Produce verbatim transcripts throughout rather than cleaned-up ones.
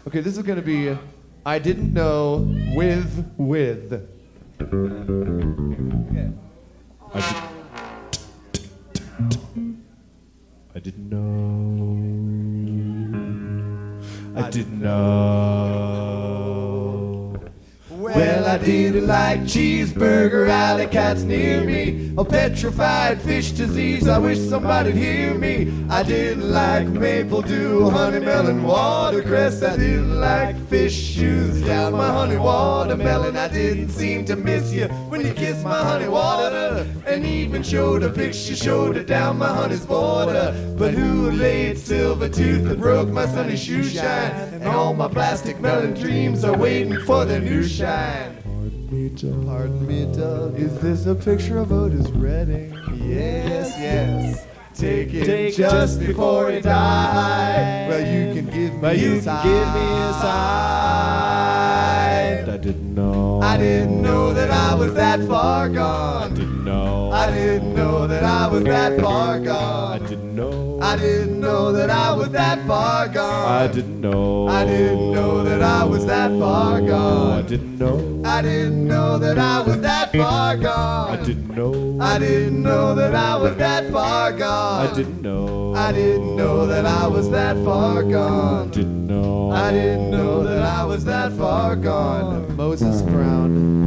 Okay, this is gonna be I Didn't Know with with. Okay. I, did, I didn't know. I didn't know. Well, I didn't like cheeseburger, alley cats near me, or petrified fish disease. I wish somebody'd hear me. I didn't like maple dew, honey melon, watercress. I didn't like fish shoes down my honey watermelon. I didn't seem to miss you when you kissed my honey water, and even showed a picture, showed it down my honey's border. But who laid silver tooth that broke my sunny shoe shine? And all my plastic melon dreams are waiting for their new shine. Pardon me, Doug. Pardon me, Doug. Is this a picture of Otis Redding? Yes, yes. Take it Take just it before he died. Well, you can give me Well, you a can sign. give me a sign. I didn't know. I didn't know that I was that far I gone. didn't know. I didn't know that I was that far I gone. didn't know. I didn't know that I was that far gone. I didn't know. I didn't know that I was that far gone. I didn't know. I didn't know that I was that far gone. I didn't know. I didn't know that I was that far gone. I didn't know. I didn't know that I was that far gone. Didn't know. I didn't know that I was that far gone. Moses Brown.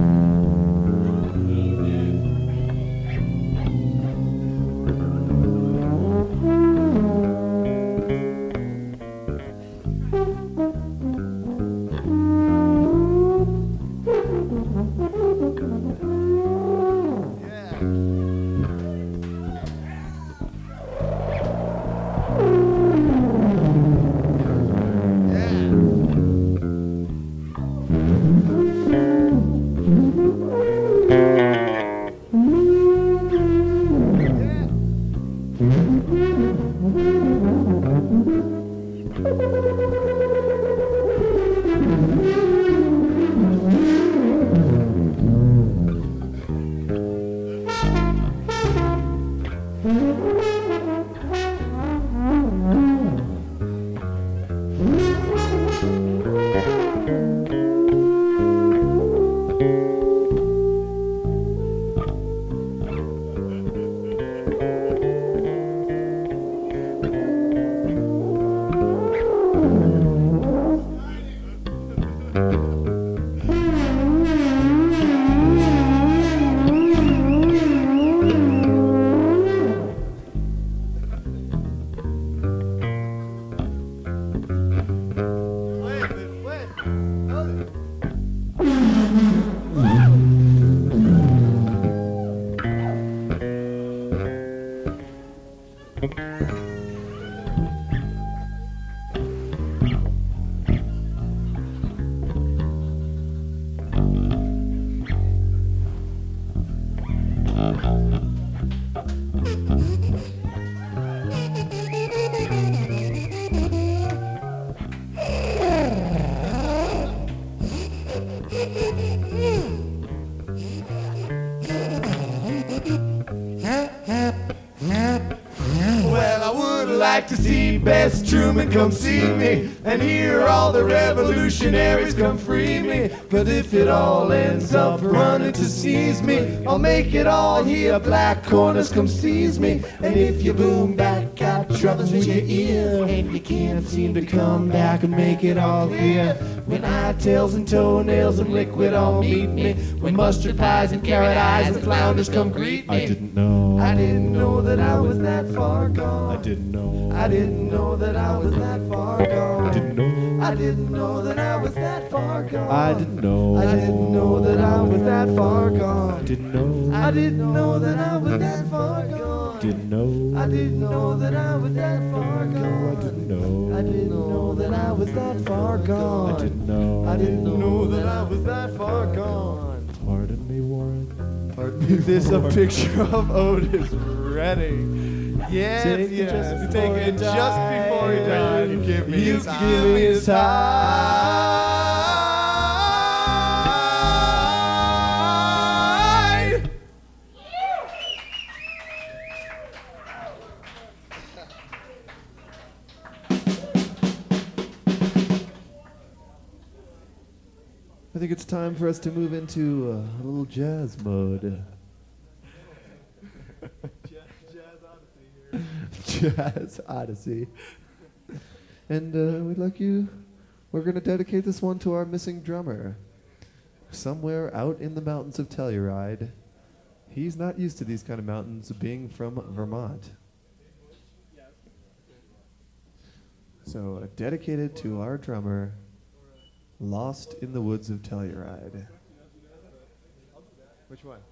Well, I would like to see Bess Truman come see me, and hear all the revolutionaries come free me. But if it all ends up running to seize me, I'll make it all here, black corners come seize me. And if you boom back, got troubles with your ears, and you can't seem to come back and make it all clear, when eyetails and toenails and liquid all meet me, when mustard pies and carrot eyes and flounders come greet me. I didn't know. I didn't know that I was that far gone. I didn't know. I didn't know that I was that far gone. I didn't know. I didn't know that I was that far gone. I didn't know. I didn't know that I was that far gone. Didn't know. I didn't know that I was that far gone. Didn't know. I didn't know that I was that far gone. I didn't know. I didn't know that I was that far gone. I didn't know. I didn't know that I was that far gone. Pardon me, Warren. Pardon me. Is this a picture of Otis Redding? Yes, Take it yes. just Take before it he just died. before he died. You give me You a sign. give me a sign. I think it's time for us to move into uh, a little jazz mode. Jazz Odyssey. And uh, we'd like you, we're going to dedicate this one to our missing drummer. Somewhere out in the mountains of Telluride. He's not used to these kind of mountains, being from Vermont. So, uh, dedicated to our drummer, lost in the woods of Telluride. Which one?